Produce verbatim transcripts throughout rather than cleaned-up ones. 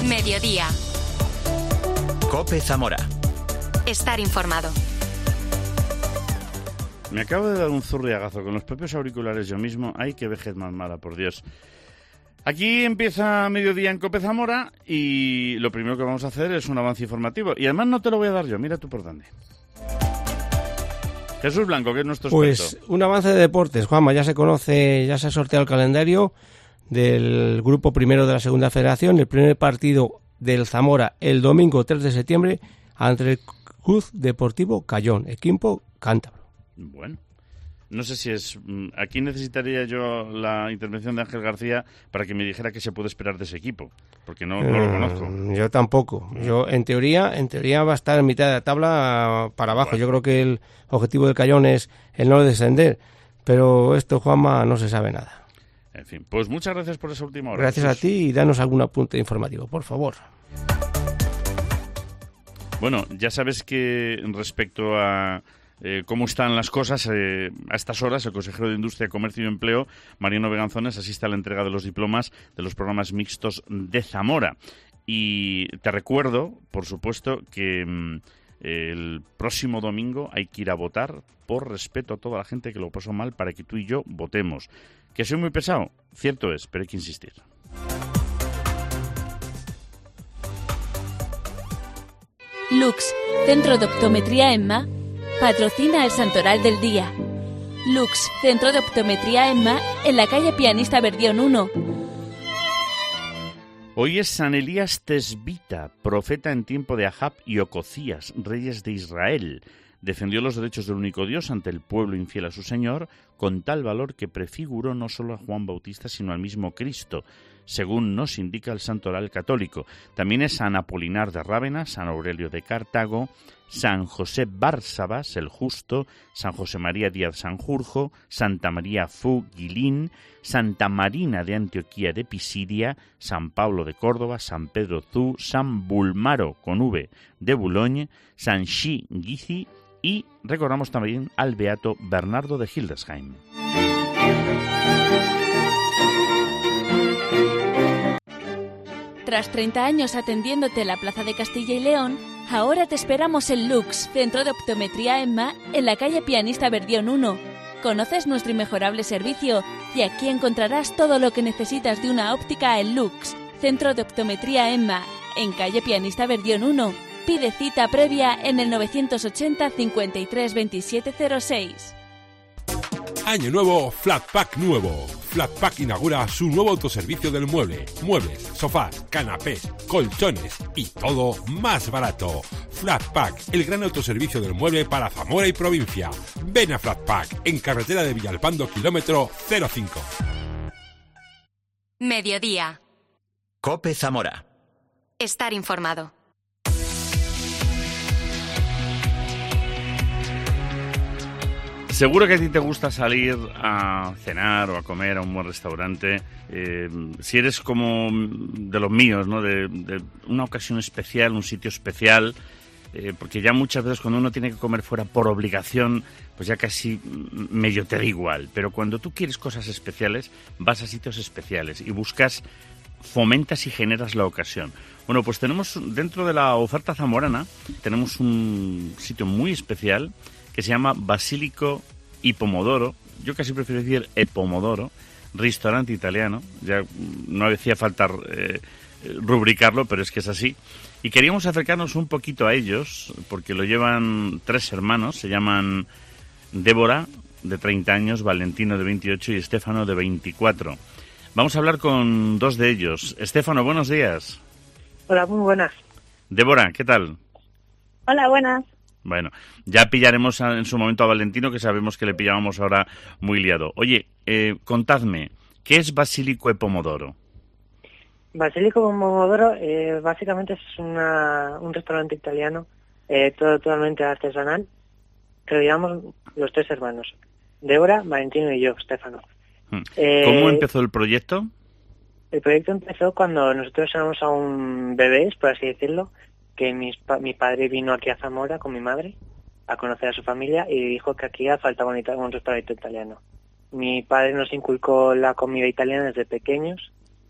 Mediodía. COPE Zamora. Estar informado. Me acabo de dar un zurriagazo con los propios auriculares yo mismo. ¡Ay, qué vejez más mala, por Dios! Aquí empieza Mediodía en COPE Zamora y lo primero que vamos a hacer es un avance informativo. Y además no te lo voy a dar yo, mira tú por dónde. Jesús Blanco, que es nuestro pues, experto. Pues un avance de deportes, Juanma, ya se conoce, ya se ha sorteado el calendario del grupo primero de la Segunda Federación. El primer partido del Zamora el domingo tres de septiembre ante el Cruz Deportivo Cayón, equipo cántabro. Bueno, no sé si es... Aquí necesitaría yo la intervención de Ángel García para que me dijera qué se puede esperar de ese equipo, porque no, no lo conozco. Yo tampoco. Yo, en teoría, en teoría va a estar en mitad de la tabla para abajo. Bueno. Yo creo que el objetivo del Cayón es el no descender, pero esto, Juanma, no se sabe nada. En fin, pues muchas gracias por esa última hora. Gracias Jesús. A ti y danos algún apunte informativo, por favor. Bueno, ya sabes que respecto a eh, cómo están las cosas, eh, a estas horas el consejero de Industria, Comercio y Empleo, Mariano Beganzones, asiste a la entrega de los diplomas de los programas mixtos de Zamora. Y te recuerdo, por supuesto, que mmm, el próximo domingo hay que ir a votar por respeto a toda la gente que lo pasó mal para que tú y yo votemos. ¿Que soy muy pesado? Cierto es, pero hay que insistir. Lux, Centro de Optometría EMMA, patrocina el Santoral del Día. Lux, Centro de Optometría EMMA, en la calle Pianista Verdión uno. Hoy es San Elías Tesbita, profeta en tiempo de Ahab y Ococías, reyes de Israel. Defendió los derechos del único Dios ante el pueblo infiel a su Señor, con tal valor que prefiguró no solo a Juan Bautista, sino al mismo Cristo, según nos indica el santoral católico. También es San Apolinar de Rávena, San Aurelio de Cartago, San José Bársabas, el Justo, San José María Díaz Sanjurjo, Santa María Fu Guilín, Santa Marina de Antioquía de Pisidia, San Pablo de Córdoba, San Pedro Zú, San Bulmaro, con V, de Boulogne, San Xi Guizi, y recordamos también al beato Bernardo de Hildesheim. Tras treinta años atendiéndote en la Plaza de Castilla y León, ahora te esperamos en Lux, Centro de Optometría EMMA, en la calle Pianista Verdión uno. Conoces nuestro inmejorable servicio y aquí encontrarás todo lo que necesitas de una óptica en Lux, Centro de Optometría EMMA, en calle Pianista Verdión uno. Pide cita previa en el novecientos ochenta, cincuenta y tres, veintisiete cero seis. Año nuevo, Flatpack nuevo. Flatpack inaugura su nuevo autoservicio del mueble. Muebles, sofás, canapés, colchones y todo más barato. Flatpack, el gran autoservicio del mueble para Zamora y provincia. Ven a Flatpack, en carretera de Villalpando, kilómetro cero cinco. Mediodía. COPE Zamora. Estar informado. Seguro que a ti te gusta salir a cenar o a comer a un buen restaurante. Eh, si eres como de los míos, ¿no? De, de una ocasión especial, un sitio especial, eh, porque ya muchas veces cuando uno tiene que comer fuera por obligación, pues ya casi medio te da igual. Pero cuando tú quieres cosas especiales, vas a sitios especiales y buscas, fomentas y generas la ocasión. Bueno, pues tenemos dentro de la oferta zamorana, tenemos un sitio muy especial que se llama Basílico y Pomodoro, yo casi prefiero decir E Pomodoro, restaurante italiano, ya no hacía falta eh, rubricarlo, pero es que es así. Y queríamos acercarnos un poquito a ellos, porque lo llevan tres hermanos, se llaman Débora, de treinta años, Valentino, de veintiocho, y Estefano, de veinticuatro. Vamos a hablar con dos de ellos. Estefano, buenos días. Hola, muy buenas. Débora, ¿qué tal? Hola, buenas. Bueno, ya pillaremos a, en su momento a Valentino, que sabemos que le pillábamos ahora muy liado. Oye, eh, contadme, ¿qué es Basílico e Pomodoro? Basílico e Pomodoro eh, básicamente es una, un restaurante italiano, eh, todo totalmente artesanal, que lo llevamos los tres hermanos, Débora, Valentino y yo, Estefano. Hmm. Eh, ¿Cómo empezó el proyecto? El proyecto empezó cuando nosotros éramos aún bebés, por así decirlo, que mis pa- mi padre vino aquí a Zamora con mi madre a conocer a su familia y dijo que aquí faltaba un, ita- un restaurante italiano. Mi padre nos inculcó la comida italiana desde pequeños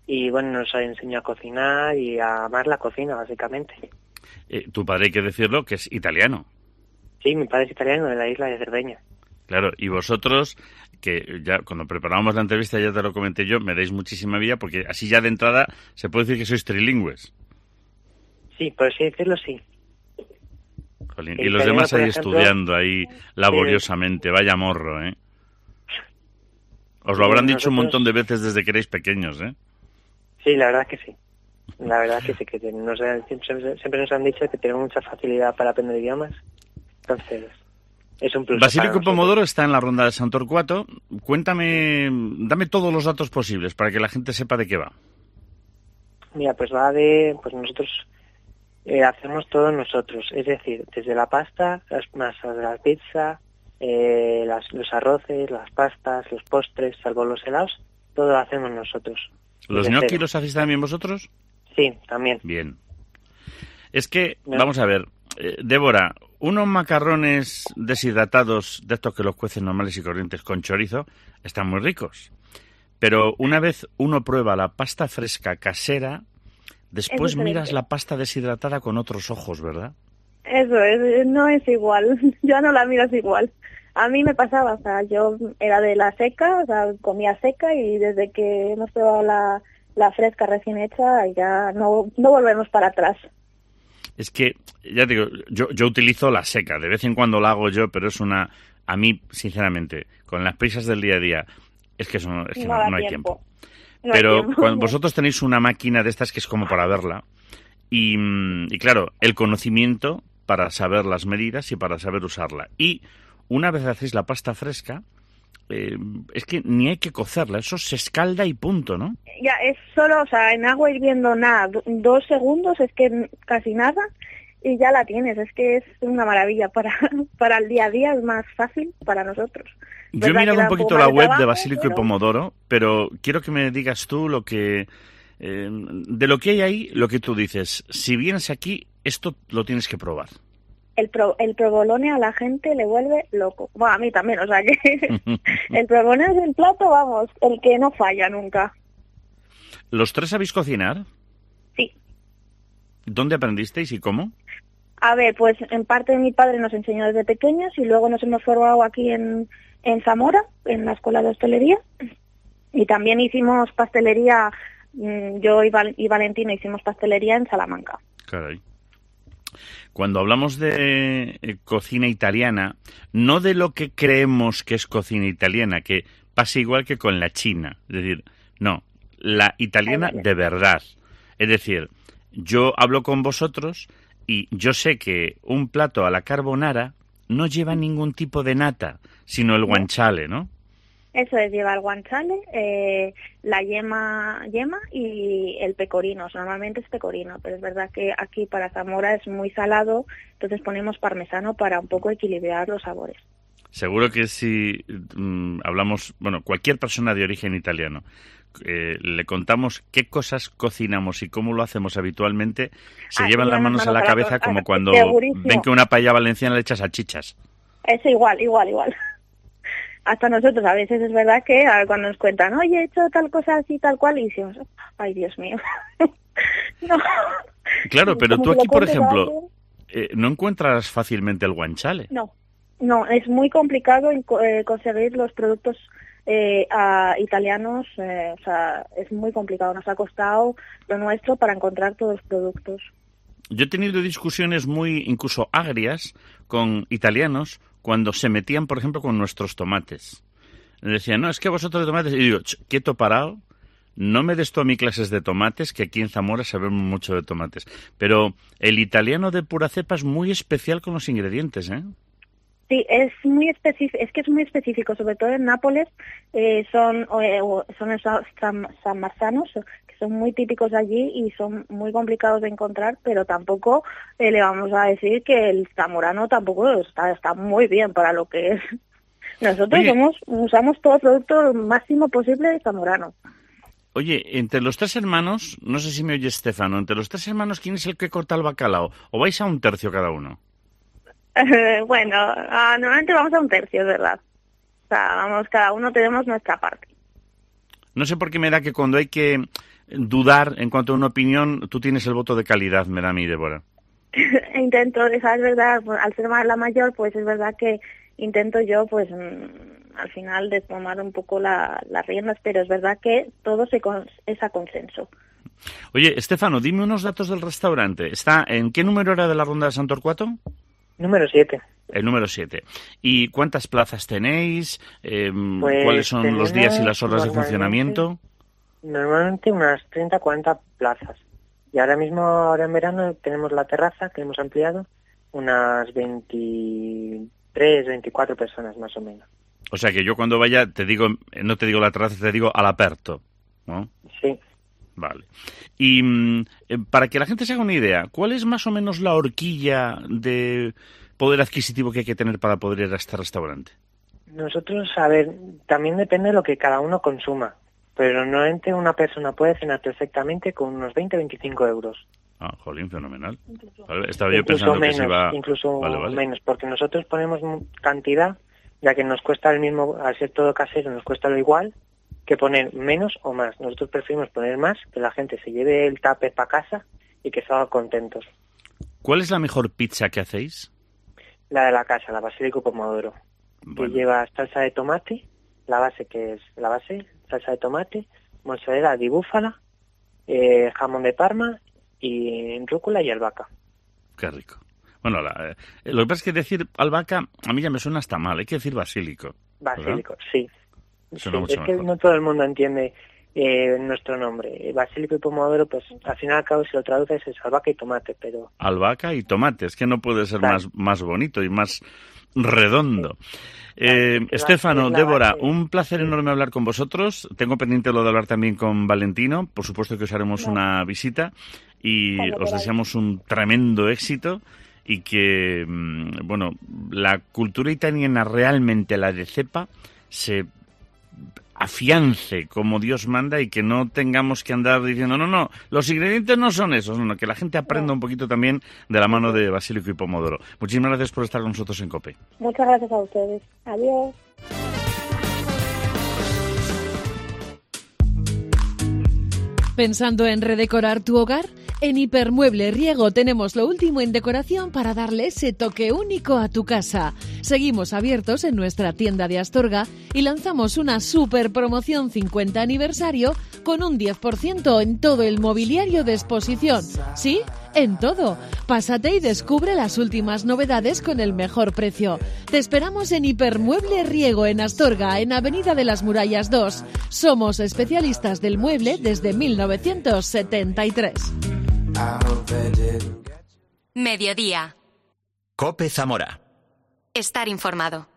y bueno, nos enseñó a cocinar y a amar la cocina, básicamente. Eh, tu padre, hay que decirlo, que es italiano. Sí, mi padre es italiano, de la isla de Cerdeña. Claro, y vosotros, que ya cuando preparábamos la entrevista ya te lo comenté yo, me dais muchísima vida, porque así ya de entrada se puede decir que sois trilingües. Sí, por así decirlo, sí. Jolín, El y los italiano, demás por ahí ejemplo, estudiando ahí laboriosamente, vaya morro, ¿eh? Os lo Sí, habrán dicho un nosotros- montón de veces desde que erais pequeños, ¿eh? Sí, la verdad que sí. La verdad que sí, que nos, siempre, siempre nos han dicho que tenemos mucha facilidad para aprender idiomas. Entonces, es un plus. Basílico para nosotros. Pomodoro está en la ronda de San Torcuato. Cuéntame, dame todos los datos posibles para que la gente sepa de qué va. Mira, pues va de... Pues nosotros eh, hacemos todo nosotros. Es decir, desde la pasta, las masas de la pizza, eh, las, los arroces, las pastas, los postres, salvo los helados, todo lo hacemos nosotros. ¿Los Desde gnocchi cero. los hacéis también vosotros? Sí, también. Bien. Es que, No. vamos a ver, eh, Débora, unos macarrones deshidratados de estos que los cuecen normales y corrientes con chorizo están muy ricos. Pero una vez uno prueba la pasta fresca casera, después diferente. miras la pasta deshidratada con otros ojos, ¿verdad? Eso es, no es igual. Yo no la miras igual. A mí me pasaba, o sea, yo era de la seca, o sea, comía seca y desde que hemos probado la, la fresca recién hecha ya no, no volvemos para atrás. Es que, ya te digo, yo, yo utilizo la seca, de vez en cuando la hago yo, pero es una... A mí, sinceramente, con las prisas del día a día, es que, eso no, es que no, da no hay tiempo. No hay Pero tiempo. cuando vosotros tenéis una máquina de estas que es como para verla, y, mm, y claro, el conocimiento para saber las medidas y para saber usarla. Y una vez hacéis la pasta fresca, eh, es que ni hay que cocerla, eso se escalda y punto, ¿no? Ya, es solo, o sea, en agua hirviendo nada, do- dos segundos, es que casi nada, y ya la tienes. Es que es una maravilla para, para el día a día, es más fácil para nosotros. Yo he Verdad que mirado da un poquito poco la más de web de trabajo, Basílico y pero- Pomodoro, pero quiero que me digas tú lo que... eh, de lo que hay ahí, lo que tú dices. Si vienes aquí, esto lo tienes que probar. El, pro, el provolone a la gente le vuelve loco. Bueno, a mí también, o sea que el provolone es el plato, vamos, el que no falla nunca. ¿Los tres sabéis cocinar? Sí. ¿Dónde aprendisteis y cómo? A ver, pues en parte mi padre nos enseñó desde pequeños y luego nos hemos formado aquí en, en Zamora, en la escuela de hostelería. Y también hicimos pastelería, mm, yo y, Val- y Valentina hicimos pastelería en Salamanca. Caray. Cuando hablamos de eh, cocina italiana, no de lo que creemos que es cocina italiana, que pasa igual que con la china. Es decir, no, la italiana de verdad. Es decir, yo hablo con vosotros y yo sé que un plato a la carbonara no lleva ningún tipo de nata, sino el guanciale, ¿no? Eso es, lleva el guanciale, eh, la yema, yema y el pecorino. O sea, normalmente es pecorino, pero es verdad que aquí para Zamora es muy salado, entonces ponemos parmesano para un poco equilibrar los sabores. Seguro que si mm, hablamos, bueno, cualquier persona de origen italiano, eh, le contamos qué cosas cocinamos y cómo lo hacemos habitualmente, se Ah, llevan sí, las manos a la para cabeza to- como ah, cuando segurísimo. ven que una paella valenciana le echa salchichas. Es igual, igual, igual. Hasta nosotros a veces es verdad que a ver, cuando nos cuentan, oye, he hecho tal cosa así, tal cual, y decimos, ay, Dios mío. No. Claro, pero Como tú que lo aquí, por cuentes a ejemplo, alguien. eh, no encuentras fácilmente el guanciale. No, no, es muy complicado en co- eh, conseguir los productos eh, a italianos, eh, o sea, es muy complicado, nos ha costado lo nuestro para encontrar todos los productos. Yo he tenido discusiones muy incluso agrias con italianos cuando se metían, por ejemplo, con nuestros tomates. Me decían, no, es que vosotros de tomates... Y digo, "Ch, quieto parado, no me des tú a mí clases de tomates, que aquí en Zamora sabemos mucho de tomates. Pero el italiano de pura cepa es muy especial con los ingredientes, ¿eh? Sí, es muy específico, es que es muy específico, sobre todo en Nápoles, eh, son eh, son esos san, sanmarzanos, que son muy típicos allí y son muy complicados de encontrar, pero tampoco eh, le vamos a decir que el zamorano tampoco está, está muy bien para lo que es. Nosotros Oye. somos, usamos todo el producto máximo posible de zamorano. Oye, entre los tres hermanos, no sé si me oye Estefano, entre los tres hermanos, ¿quién es el que corta el bacalao? ¿O vais a un tercio cada uno? Bueno, ah, normalmente vamos a un tercio, es verdad. O sea, vamos, cada uno tenemos nuestra parte. No sé por qué me da que cuando hay que dudar en cuanto a una opinión, tú tienes el voto de calidad, me da a mí, Débora. Intento, es verdad, al ser la mayor, pues es verdad que intento yo, pues al final, de tomar un poco la, las riendas, pero es verdad que todo se con, es a consenso. Oye, Estefano, dime unos datos del restaurante. ¿Está en qué número era de la Ronda de Sant Torquato? Número siete. El número siete. ¿Y cuántas plazas tenéis? Eh, pues ¿Cuáles son los días y las horas de funcionamiento? Normalmente unas treinta a cuarenta plazas. Y ahora mismo, ahora en verano, tenemos la terraza que hemos ampliado, unas veintitrés, veinticuatro personas más o menos. O sea que yo cuando vaya, te digo, no te digo la terraza, te digo al aperto, ¿no? Sí. Vale. Y eh, para que la gente se haga una idea, ¿cuál es más o menos la horquilla de poder adquisitivo que hay que tener para poder ir a este restaurante? Nosotros, a ver, también depende de lo que cada uno consuma, pero normalmente una persona puede cenar perfectamente con unos veinte a veinticinco euros. Ah, jolín, fenomenal. Vale, estaba yo incluso pensando menos, que se iba... Incluso vale, vale. menos, porque nosotros ponemos cantidad, ya que nos cuesta el mismo, al ser todo casero, nos cuesta lo igual que poner menos o más. Nosotros preferimos poner más, que la gente se lleve el tupper para casa y que salga contentos. ¿Cuál es la mejor pizza que hacéis? La de la casa, la basílico pomodoro. Bueno. Que lleva salsa de tomate, la base que es la base, salsa de tomate, mozzarella di búfala, eh, jamón de Parma y rúcula y albahaca. Qué rico. Bueno, la, eh, lo que pasa es que decir albahaca a mí ya me suena hasta mal, hay que decir basílico. Basílico, ¿verdad? Sí. Suena sí mucho es mejor. que no todo el mundo entiende eh, nuestro nombre. Basílico y pomodoro, pues al final y al cabo si lo traduces es albahaca y tomate, pero... Albahaca y tomate, es que no puede ser claro. más, más bonito y más redondo. Sí. Eh, claro, Estefano, la, Débora, base. un placer enorme hablar con vosotros. Tengo pendiente lo de hablar también con Valentino. Por supuesto que os haremos no. una visita y vale, os deseamos un tremendo éxito y que, bueno, la cultura italiana realmente, la de cepa, se afiance como Dios manda y que no tengamos que andar diciendo no, no, los ingredientes no son esos, no, que la gente aprenda un poquito también de la mano de basílico y pomodoro. Muchísimas gracias por estar con nosotros en COPE. Muchas gracias a ustedes. Adiós. ¿Pensando en redecorar tu hogar? En Hipermueble Riego tenemos lo último en decoración para darle ese toque único a tu casa. Seguimos abiertos en nuestra tienda de Astorga y lanzamos una super promoción cincuenta aniversario con un diez por ciento en todo el mobiliario de exposición. ¿Sí? En todo. Pásate y descubre las últimas novedades con el mejor precio. Te esperamos en Hipermueble Riego en Astorga, en Avenida de las Murallas dos. Somos especialistas del mueble desde mil novecientos setenta y tres. Mediodía. COPE Zamora. Estar informado.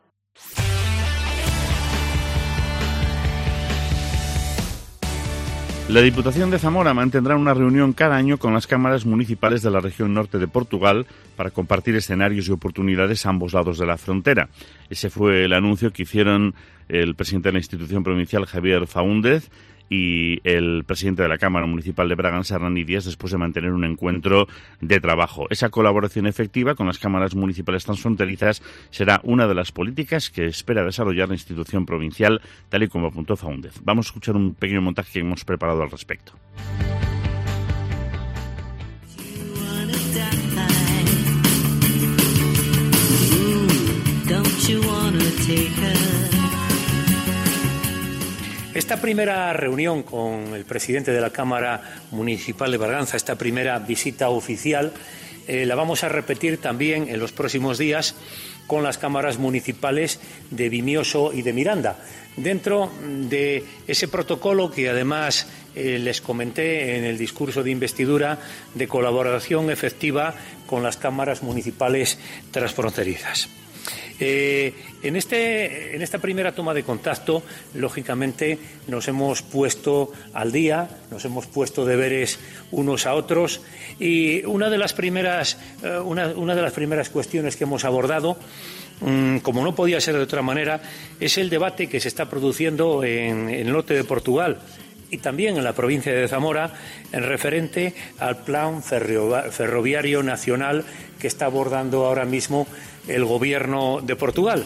La Diputación de Zamora mantendrá una reunión cada año con las cámaras municipales de la región norte de Portugal para compartir escenarios y oportunidades a ambos lados de la frontera. Ese fue el anuncio que hicieron el presidente de la institución provincial, Javier Faúndez, y el presidente de la Cámara Municipal de Bragança, Hernani Díaz, después de mantener un encuentro de trabajo. Esa colaboración efectiva con las cámaras municipales transfronterizas será una de las políticas que espera desarrollar la institución provincial, tal y como apuntó Faúndez. Vamos a escuchar un pequeño montaje que hemos preparado al respecto. Esta primera reunión con el presidente de la Cámara Municipal de Bragança, esta primera visita oficial, eh, la vamos a repetir también en los próximos días con las cámaras municipales de Vimioso y de Miranda, dentro de ese protocolo que además eh, les comenté en el discurso de investidura de colaboración efectiva con las cámaras municipales transfronterizas. Eh, en, este, en esta primera toma de contacto, lógicamente, nos hemos puesto al día, nos hemos puesto deberes unos a otros y una de las primeras, eh, una, una de las primeras cuestiones que hemos abordado, mmm, como no podía ser de otra manera, es el debate que se está produciendo en, en el norte de Portugal y también en la provincia de Zamora, en referente al plan ferroviario nacional que está abordando ahora mismo el gobierno de Portugal.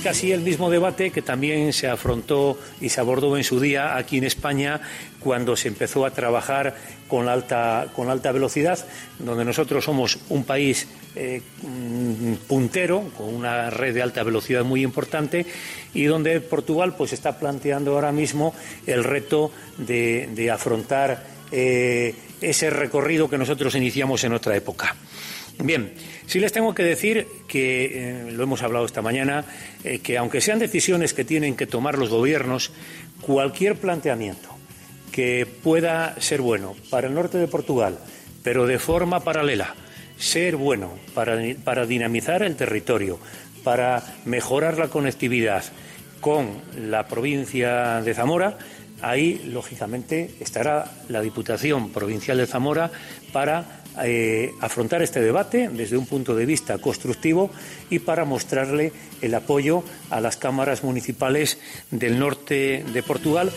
casi el mismo debate que también se afrontó y se abordó en su día aquí en España cuando se empezó a trabajar con la alta, con la alta velocidad, donde nosotros somos un país eh, puntero, con una red de alta velocidad muy importante, y donde Portugal pues está planteando ahora mismo el reto de, de afrontar eh, ese recorrido que nosotros iniciamos en otra época. Bien, sí les tengo que decir que, eh, lo hemos hablado esta mañana, eh, que aunque sean decisiones que tienen que tomar los gobiernos, cualquier planteamiento que pueda ser bueno para el norte de Portugal, pero de forma paralela, ser bueno para, para dinamizar el territorio, para mejorar la conectividad con la provincia de Zamora, ahí, lógicamente, estará la Diputación Provincial de Zamora para eh, afrontar este debate desde un punto de vista constructivo y para mostrarle el apoyo a las cámaras municipales del norte de Portugal.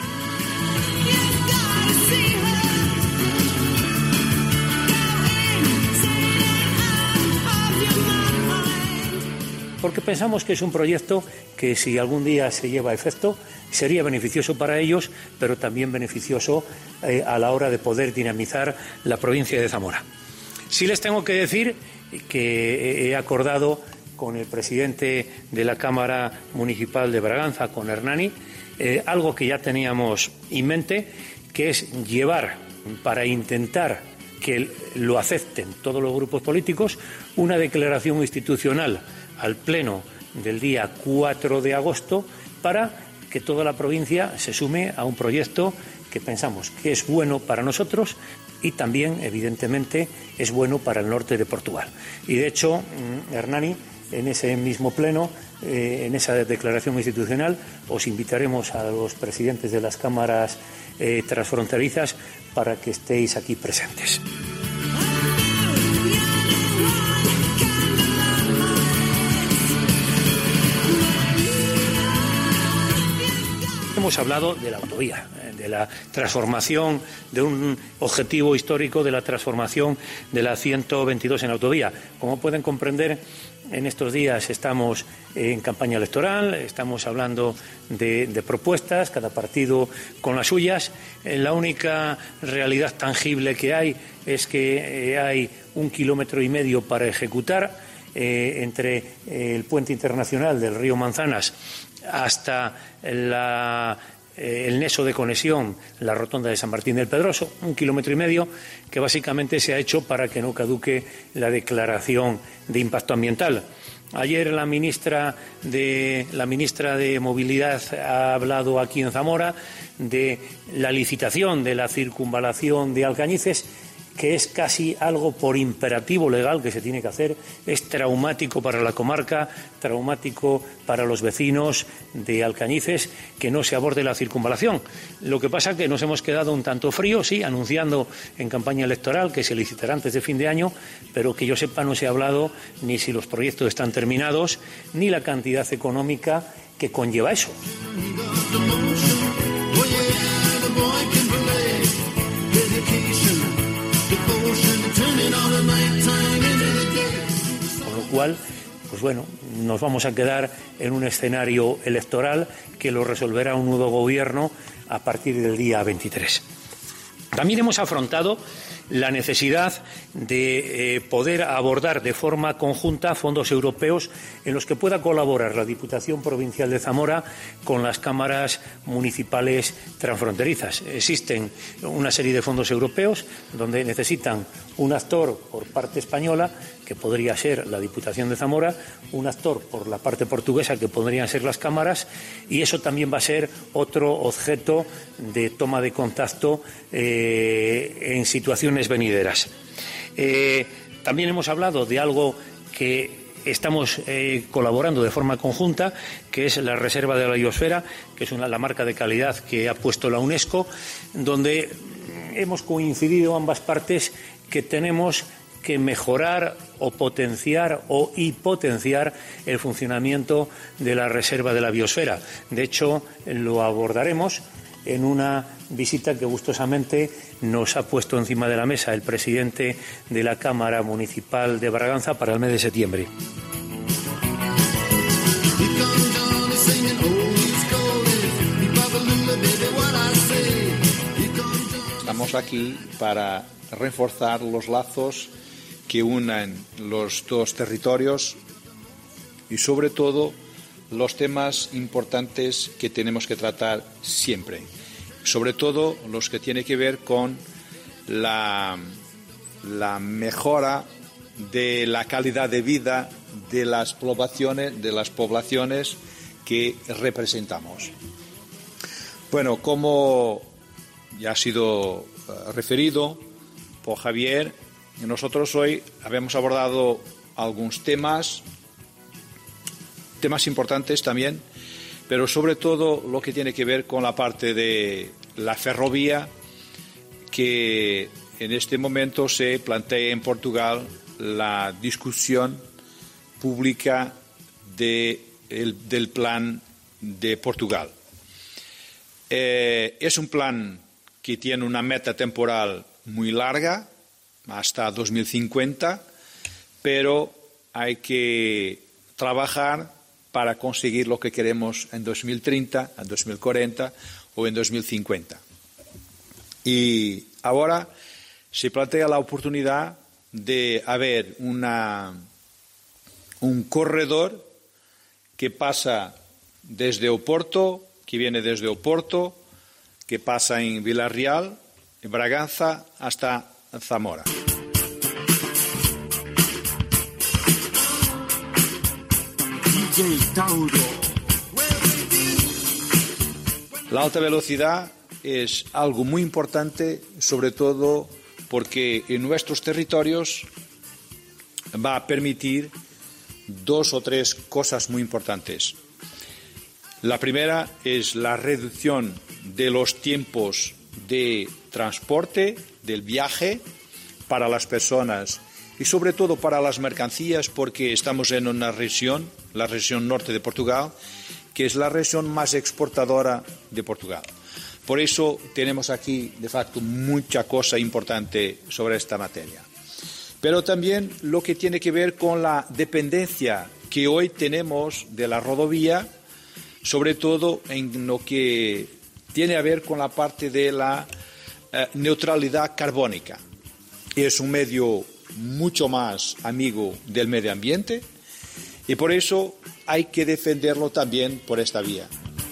Porque pensamos que es un proyecto que, si algún día se lleva a efecto, sería beneficioso para ellos, pero también beneficioso eh, a la hora de poder dinamizar la provincia de Zamora. Sí les tengo que decir que he acordado con el presidente de la Cámara Municipal de Braganza, con Hernani, eh, algo que ya teníamos en mente, que es llevar, para intentar que lo acepten todos los grupos políticos, una declaración institucional al Pleno del día cuatro de agosto para que toda la provincia se sume a un proyecto que pensamos que es bueno para nosotros y también, evidentemente, es bueno para el norte de Portugal. Y, de hecho, Hernani, en ese mismo Pleno, eh, en esa declaración institucional, os invitaremos a los presidentes de las cámaras eh, transfronterizas para que estéis aquí presentes. Hemos hablado de la autovía, de la transformación, de un objetivo histórico de la transformación de la ciento veintidós en autovía. Como pueden comprender, en estos días estamos en campaña electoral, estamos hablando de, de propuestas, cada partido con las suyas. La única realidad tangible que hay es que hay un kilómetro y medio para ejecutar eh, entre el puente internacional del río Manzanas hasta la, eh, el neso de conexión, la rotonda de San Martín del Pedroso, un kilómetro y medio, que básicamente se ha hecho para que no caduque la declaración de impacto ambiental. Ayer la ministra de, la ministra de Movilidad ha hablado aquí en Zamora de la licitación de la circunvalación de Alcañices, que es casi algo por imperativo legal que se tiene que hacer. Es traumático para la comarca, traumático para los vecinos de Alcañices que no se aborde la circunvalación. Lo que pasa es que nos hemos quedado un tanto fríos, sí, anunciando en campaña electoral que se licitará antes de fin de año, pero que yo sepa no se ha hablado ni si los proyectos están terminados, ni la cantidad económica que conlleva eso. Con lo cual, pues bueno, nos vamos a quedar en un escenario electoral que lo resolverá un nuevo gobierno a partir del día veintitrés. También hemos afrontado la necesidad de eh, poder abordar de forma conjunta fondos europeos en los que pueda colaborar la Diputación Provincial de Zamora con las cámaras municipales transfronterizas. Existen una serie de fondos europeos donde necesitan un actor por parte española, que podría ser la Diputación de Zamora, un actor por la parte portuguesa, que podrían ser las cámaras, y eso también va a ser otro objeto de toma de contacto eh, en situaciones venideras. Eh, también hemos hablado de algo que estamos eh, colaborando de forma conjunta, que es la Reserva de la Biosfera, que es una, la marca de calidad que ha puesto la UNESCO, donde hemos coincidido ambas partes que tenemos que mejorar o potenciar o hipotenciar el funcionamiento de la Reserva de la Biosfera. De hecho, lo abordaremos en una visita que gustosamente nos ha puesto encima de la mesa el presidente de la Cámara Municipal de Braganza para el mes de septiembre. estamos aquí para reforzar los lazos que unen los dos territorios y sobre todo los temas importantes que tenemos que tratar siempre, sobre todo los que tienen que ver con la, la mejora de la calidad de vida de las poblaciones, de las poblaciones que representamos. Bueno, como ya ha sido uh, referido por Javier, nosotros hoy habíamos abordado algunos temas, temas importantes también, pero sobre todo lo que tiene que ver con la parte de la ferrovía, que en este momento se plantea en Portugal la discusión pública de el, del plan de Portugal. Eh, es un plan que tiene una meta temporal muy larga, hasta dos mil cincuenta, pero hay que trabajar para conseguir lo que queremos en dos mil treinta, en dos mil cuarenta o en dos mil cincuenta. Y ahora se plantea la oportunidad de haber una, un corredor que pasa desde Oporto, que viene desde Oporto, que pasa en Villarreal, en Braganza, hasta Zamora. La alta velocidad es algo muy importante, sobre todo porque en nuestros territorios va a permitir dos o tres cosas muy importantes. La primera es la reducción de los tiempos de transporte, del viaje, para las personas y sobre todo para las mercancías, porque estamos en una región, la región norte de Portugal, que es la región más exportadora de Portugal. Por eso tenemos aquí, de facto, mucha cosa importante sobre esta materia. Pero también lo que tiene que ver con la dependencia que hoy tenemos de la rodovía, sobre todo en lo que tiene a ver con la parte de la eh, neutralidad carbónica. Es un medio mucho más amigo del medio ambiente y por eso hay que defenderlo también por esta vía.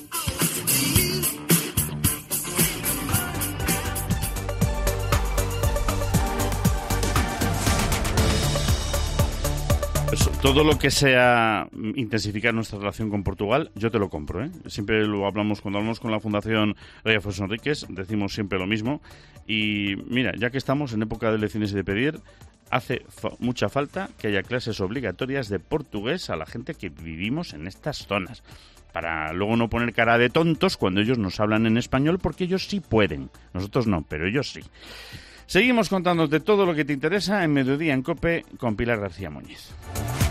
Todo lo que sea intensificar nuestra relación con Portugal, yo te lo compro, ¿eh? Siempre lo hablamos, cuando hablamos con la Fundación Rey Afonso Enríquez, decimos siempre lo mismo. Y mira, ya que estamos en época de lecciones y de pedir, hace fa- mucha falta que haya clases obligatorias de portugués a la gente que vivimos en estas zonas, para luego no poner cara de tontos cuando ellos nos hablan en español, porque ellos sí pueden. Nosotros no, pero ellos sí. Seguimos contándote todo lo que te interesa en Mediodía en COPE con Pilar García Muñiz.